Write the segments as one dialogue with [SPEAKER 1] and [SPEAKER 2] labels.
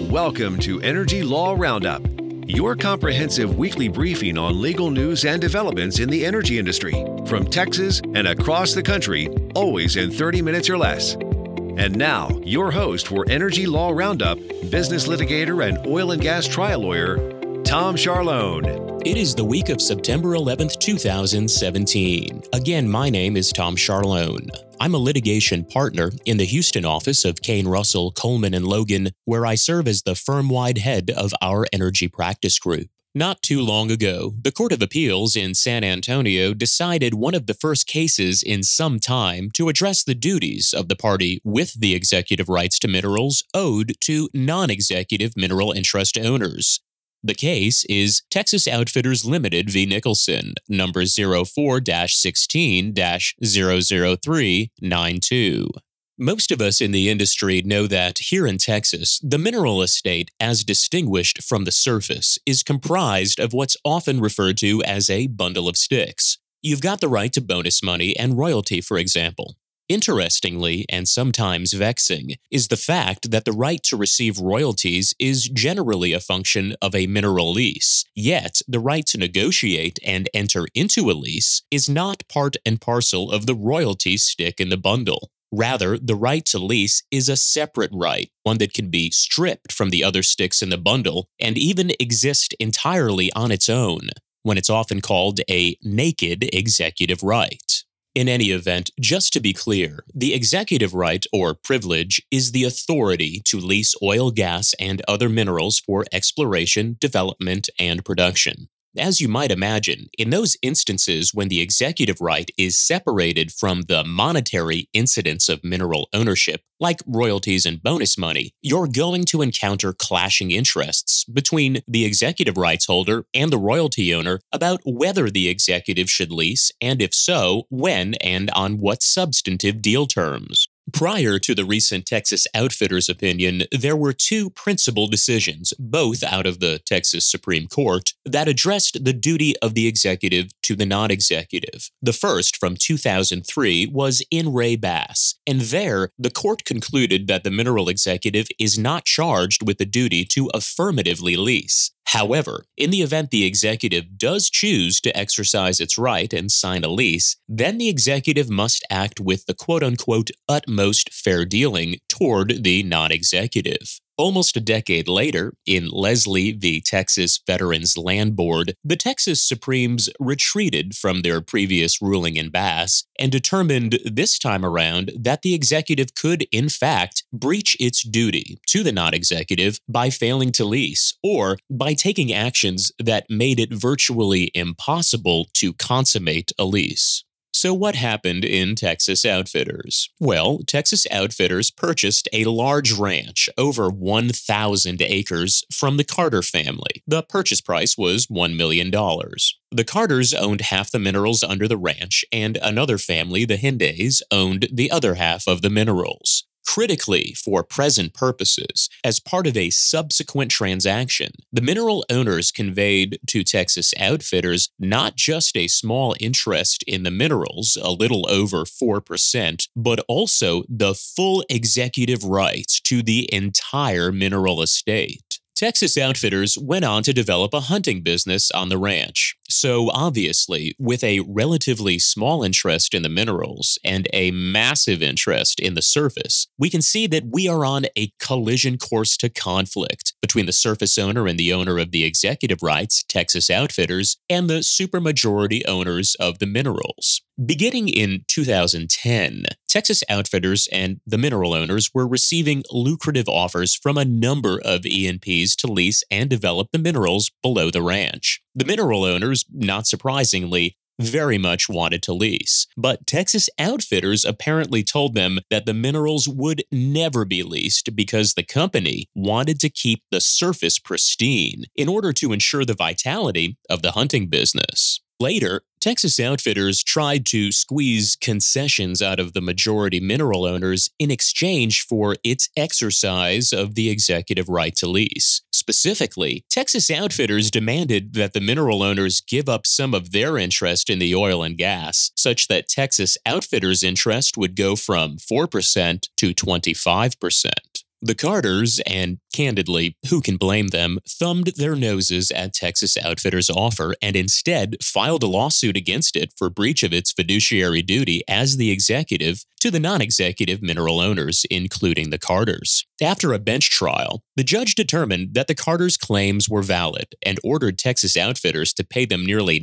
[SPEAKER 1] Welcome to Energy Law Roundup, your comprehensive weekly briefing on legal news and developments in the energy industry from Texas and across the country, always in 30 minutes or less. And now, your host for Energy Law Roundup, business litigator and oil and gas trial lawyer, Tom Charlone.
[SPEAKER 2] It is the week of September 11th, 2017. Again, my name is Tom Charlone. I'm a litigation partner in the Houston office of Kane Russell, Coleman & Logan, where I serve as the firm-wide head of our energy practice group. Not too long ago, the Court of Appeals in San Antonio decided one of the first cases in some time to address the duties of the party with the executive rights to minerals owed to non-executive mineral interest owners. The case is Texas Outfitters Limited v. Nicholson, number 04-16-00392. Most of us in the industry know that here in Texas, the mineral estate, as distinguished from the surface, is comprised of what's often referred to as a bundle of sticks. You've got the right to bonus money and royalty, for example. Interestingly, and sometimes vexing, is the fact that the right to receive royalties is generally a function of a mineral lease, yet the right to negotiate and enter into a lease is not part and parcel of the royalty stick in the bundle. Rather, the right to lease is a separate right, one that can be stripped from the other sticks in the bundle and even exist entirely on its own, when it's often called a naked executive right. In any event, just to be clear, the executive right or privilege is the authority to lease oil, gas, and other minerals for exploration, development, and production. As you might imagine, in those instances when the executive right is separated from the monetary incidence of mineral ownership, like royalties and bonus money, you're going to encounter clashing interests between the executive rights holder and the royalty owner about whether the executive should lease, and if so, when and on what substantive deal terms. Prior to the recent Texas Outfitters opinion, there were two principal decisions, both out of the Texas Supreme Court, that addressed the duty of the executive to the non-executive. The first, from 2003, was in Ray Bass, and there, the court concluded that the mineral executive is not charged with the duty to affirmatively lease. However, in the event the executive does choose to exercise its right and sign a lease, then the executive must act with the quote-unquote utmost fair dealing toward the non-executive. Almost a decade later, in Leslie v. Texas Veterans Land Board, the Texas Supremes retreated from their previous ruling in Bass and determined this time around that the executive could, in fact, breach its duty to the non-executive by failing to lease or by taking actions that made it virtually impossible to consummate a lease. So what happened in Texas Outfitters? Well, Texas Outfitters purchased a large ranch, over 1,000 acres, from the Carter family. The purchase price was $1 million. The Carters owned half the minerals under the ranch, and another family, the Hindays, owned the other half of the minerals. Critically, for present purposes, as part of a subsequent transaction, the mineral owners conveyed to Texas Outfitters not just a small interest in the minerals, a little over 4%, but also the full executive rights to the entire mineral estate. Texas Outfitters went on to develop a hunting business on the ranch. So obviously, with a relatively small interest in the minerals and a massive interest in the surface, we can see that we are on a collision course to conflict between the surface owner and the owner of the executive rights, Texas Outfitters, and the supermajority owners of the minerals. Beginning in 2010, Texas Outfitters and the mineral owners were receiving lucrative offers from a number of E&Ps to lease and develop the minerals below the ranch. The mineral owners, not surprisingly, very much wanted to lease, but Texas Outfitters apparently told them that the minerals would never be leased because the company wanted to keep the surface pristine in order to ensure the vitality of the hunting business. Later, Texas Outfitters tried to squeeze concessions out of the majority mineral owners in exchange for its exercise of the executive right to lease. Specifically, Texas Outfitters demanded that the mineral owners give up some of their interest in the oil and gas, such that Texas Outfitters' interest would go from 4% to 25%. The Carters, and candidly, who can blame them, thumbed their noses at Texas Outfitters' offer and instead filed a lawsuit against it for breach of its fiduciary duty as the executive to the non-executive mineral owners, including the Carters. After a bench trial, the judge determined that the Carters' claims were valid and ordered Texas Outfitters to pay them nearly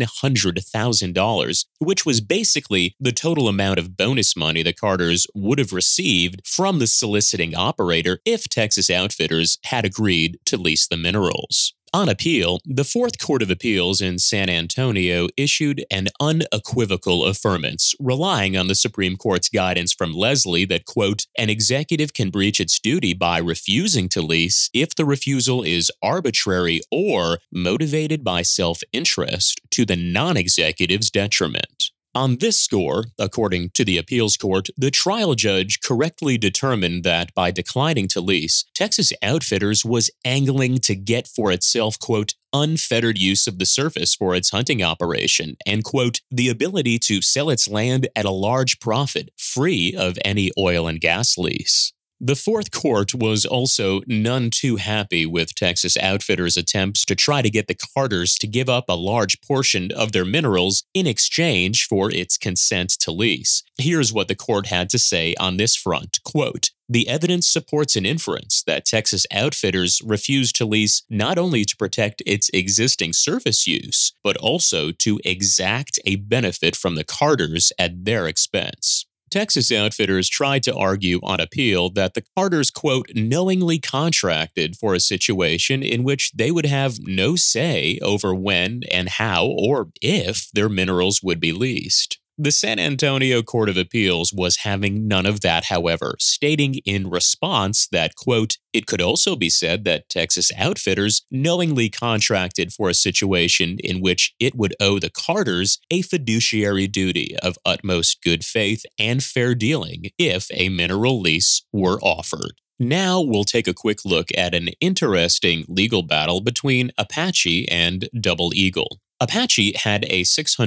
[SPEAKER 2] $900,000, which was basically the total amount of bonus money the Carters would have received from the soliciting operator if Texas Outfitters had agreed to lease the minerals. On appeal, the Fourth Court of Appeals in San Antonio issued an unequivocal affirmance, relying on the Supreme Court's guidance from Leslie that, quote, an executive can breach its duty by refusing to lease if the refusal is arbitrary or motivated by self-interest to the non-executive's detriment. On this score, according to the appeals court, the trial judge correctly determined that by declining to lease, Texas Outfitters was angling to get for itself, quote, unfettered use of the surface for its hunting operation and, quote, the ability to sell its land at a large profit, free of any oil and gas lease. The Fourth Court was also none too happy with Texas Outfitters' attempts to try to get the Carters to give up a large portion of their minerals in exchange for its consent to lease. Here's what the court had to say on this front, quote, the evidence supports an inference that Texas Outfitters refused to lease not only to protect its existing surface use, but also to exact a benefit from the Carters at their expense. Texas Outfitters tried to argue on appeal that the Carters, quote, knowingly contracted for a situation in which they would have no say over when and how or if their minerals would be leased. The San Antonio Court of Appeals was having none of that, however, stating in response that, quote, it could also be said that Texas Outfitters knowingly contracted for a situation in which it would owe the Carters a fiduciary duty of utmost good faith and fair dealing if a mineral lease were offered. Now we'll take a quick look at an interesting legal battle between Apache and Double Eagle. Apache had a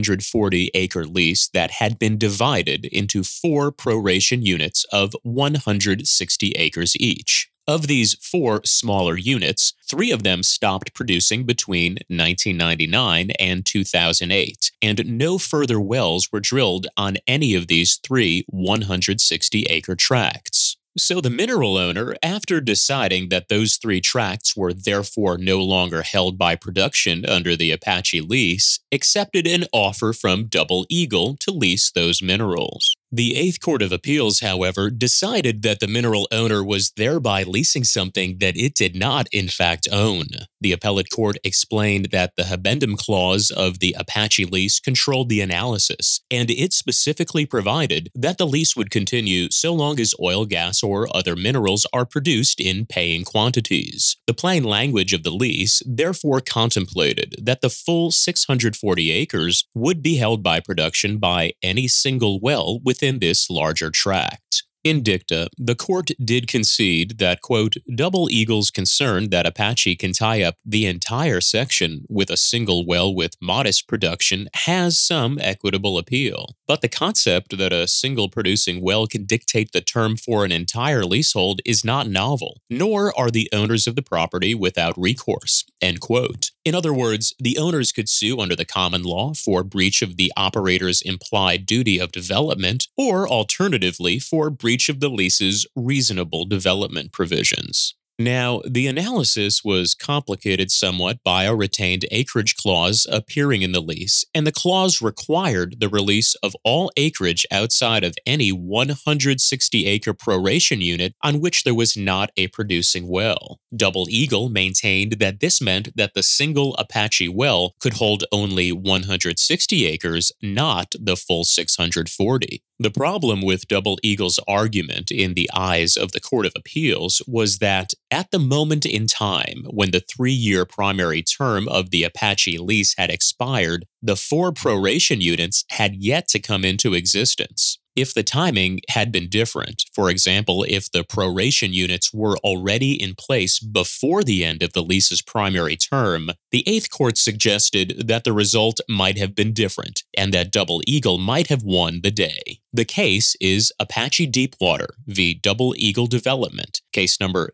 [SPEAKER 2] 640-acre lease that had been divided into 4 proration units of 160 acres each. Of these 4 smaller units, 3 of them stopped producing between 1999 and 2008, and no further wells were drilled on any of these 3 160-acre tracts. So the mineral owner, after deciding that those 3 tracts were therefore no longer held by production under the Apache lease, accepted an offer from Double Eagle to lease those minerals. The Eighth Court of Appeals, however, decided that the mineral owner was thereby leasing something that it did not, in fact, own. The appellate court explained that the habendum clause of the Apache lease controlled the analysis, and it specifically provided that the lease would continue so long as oil, gas, or other minerals are produced in paying quantities. The plain language of the lease therefore contemplated that the full 640 acres would be held by production by any single well within this larger tract. In dicta, the court did concede that, quote, Double Eagle's concern that Apache can tie up the entire section with a single well with modest production has some equitable appeal. But the concept that a single producing well can dictate the term for an entire leasehold is not novel, nor are the owners of the property without recourse, end quote. In other words, the owners could sue under the common law for breach of the operator's implied duty of development, or alternatively for breach of the lease's reasonable development provisions. Now, the analysis was complicated somewhat by a retained acreage clause appearing in the lease, and the clause required the release of all acreage outside of any 160-acre proration unit on which there was not a producing well. Double Eagle maintained that this meant that the single Apache well could hold only 160 acres, not the full 640. The problem with Double Eagle's argument in the eyes of the Court of Appeals was that at the moment in time when the 3-year primary term of the Apache lease had expired, the 4 proration units had yet to come into existence. If the timing had been different, for example, if the proration units were already in place before the end of the lease's primary term, the Eighth Court suggested that the result might have been different and that Double Eagle might have won the day. The case is Apache Deepwater v. Double Eagle Development, case number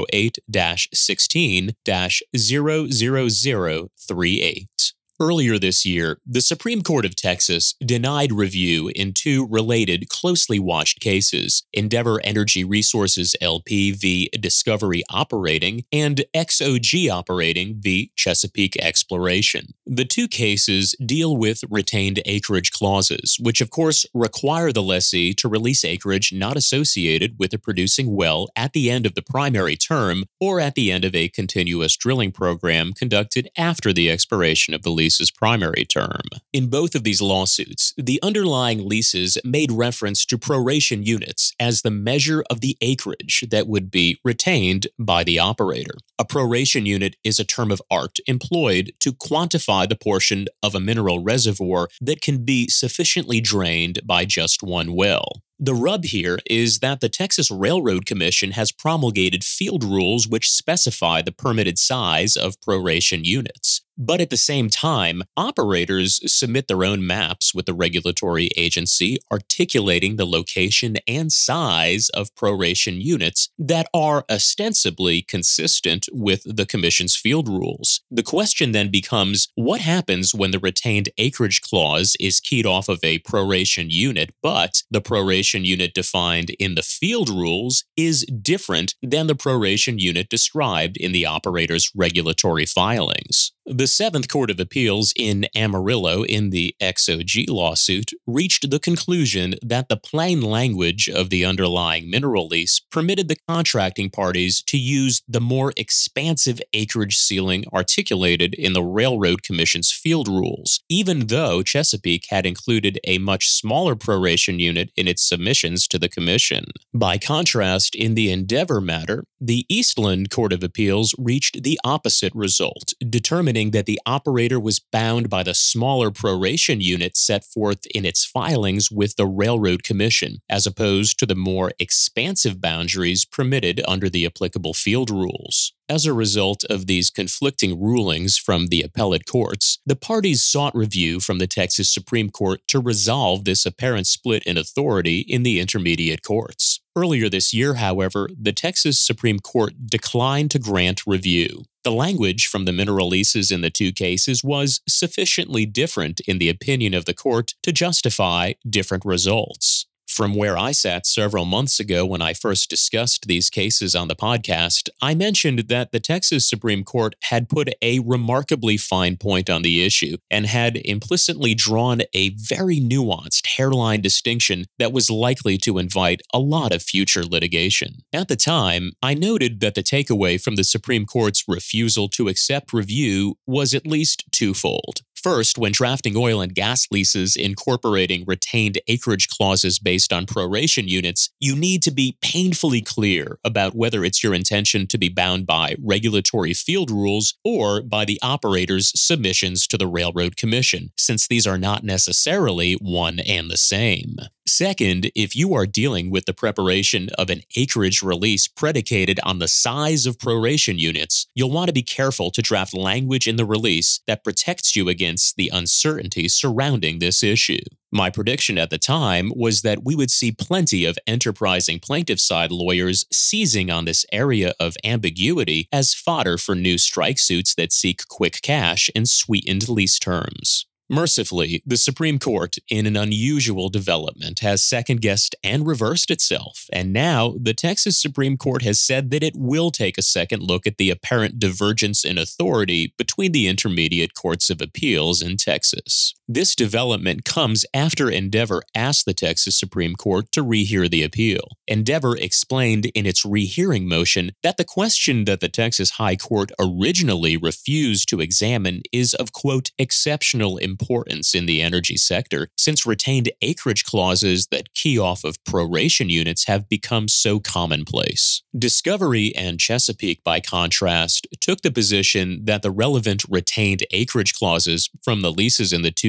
[SPEAKER 2] 08-16-00038. Earlier this year, the Supreme Court of Texas denied review in two related, closely watched cases, Endeavor Energy Resources LP v. Discovery Operating and XOG Operating v. Chesapeake Exploration. The two cases deal with retained acreage clauses, which of course require the lessee to release acreage not associated with a producing well at the end of the primary term or at the end of a continuous drilling program conducted after the expiration of the lease's primary term. In both of these lawsuits, the underlying leases made reference to proration units as the measure of the acreage that would be retained by the operator. A proration unit is a term of art employed to quantify the portion of a mineral reservoir that can be sufficiently drained by just one well. The rub here is that the Texas Railroad Commission has promulgated field rules which specify the permitted size of proration units. But at the same time, operators submit their own maps with the regulatory agency articulating the location and size of proration units that are ostensibly consistent with the Commission's field rules. The question then becomes, what happens when the retained acreage clause is keyed off of a proration unit, but the proration unit defined in the field rules is different than the proration unit described in the operator's regulatory filings? The Seventh Court of Appeals in Amarillo in the XOG lawsuit reached the conclusion that the plain language of the underlying mineral lease permitted the contracting parties to use the more expansive acreage ceiling articulated in the Railroad Commission's field rules, even though Chesapeake had included a much smaller proration unit in its submissions to the Commission. By contrast, in the Endeavor matter, the Eastland Court of Appeals reached the opposite result, determining that the operator was bound by the smaller proration unit set forth in its filings with the Railroad Commission, as opposed to the more expansive boundaries permitted under the applicable field rules. As a result of these conflicting rulings from the appellate courts, the parties sought review from the Texas Supreme Court to resolve this apparent split in authority in the intermediate courts. Earlier this year, however, the Texas Supreme Court declined to grant review. The language from the mineral leases in the two cases was sufficiently different in the opinion of the court to justify different results. From where I sat several months ago when I first discussed these cases on the podcast, I mentioned that the Texas Supreme Court had put a remarkably fine point on the issue and had implicitly drawn a very nuanced hairline distinction that was likely to invite a lot of future litigation. At the time, I noted that the takeaway from the Supreme Court's refusal to accept review was at least twofold. First, when drafting oil and gas leases incorporating retained acreage clauses based on proration units, you need to be painfully clear about whether it's your intention to be bound by regulatory field rules or by the operator's submissions to the Railroad Commission, since these are not necessarily one and the same. Second, if you are dealing with the preparation of an acreage release predicated on the size of proration units, you'll want to be careful to draft language in the release that protects you against the uncertainty surrounding this issue. My prediction at the time was that we would see plenty of enterprising plaintiff side lawyers seizing on this area of ambiguity as fodder for new strike suits that seek quick cash and sweetened lease terms. Mercifully, the Supreme Court, in an unusual development, has second-guessed and reversed itself, and now the Texas Supreme Court has said that it will take a second look at the apparent divergence in authority between the intermediate courts of appeals in Texas. This development comes after Endeavor asked the Texas Supreme Court to rehear the appeal. Endeavor explained in its rehearing motion that the question that the Texas High Court originally refused to examine is of, quote, exceptional importance in the energy sector, since retained acreage clauses that key off of proration units have become so commonplace. Discovery and Chesapeake, by contrast, took the position that the relevant retained acreage clauses from the leases in the two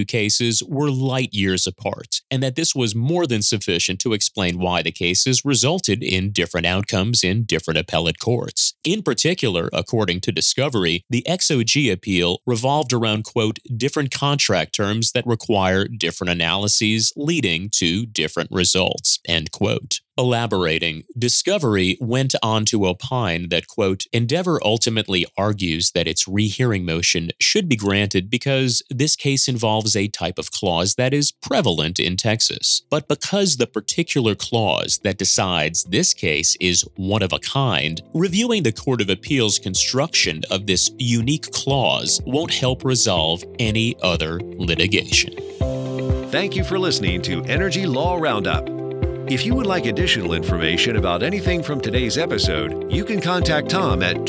[SPEAKER 2] cases were light years apart, and that this was more than sufficient to explain why the cases resulted in different outcomes in different appellate courts. In particular, according to Discovery, the XOG appeal revolved around, quote, different contract terms that require different analyses leading to different results, end quote. Elaborating, Discovery went on to opine that, quote, Endeavor ultimately argues that its rehearing motion should be granted because this case involves a type of clause that is prevalent in Texas. But because the particular clause that decides this case is one of a kind, reviewing the Court of Appeals' construction of this unique clause won't help resolve any other litigation.
[SPEAKER 1] Thank you for listening to Energy Law Roundup. If you would like additional information about anything from today's episode, you can contact Tom at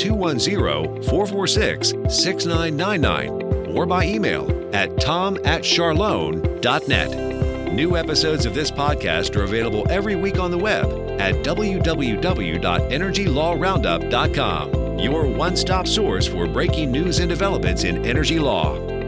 [SPEAKER 1] 210-446-6999 or by email at tom@charlone.net. New episodes of this podcast are available every week on the web at www.energylawroundup.com, your one-stop source for breaking news and developments in energy law.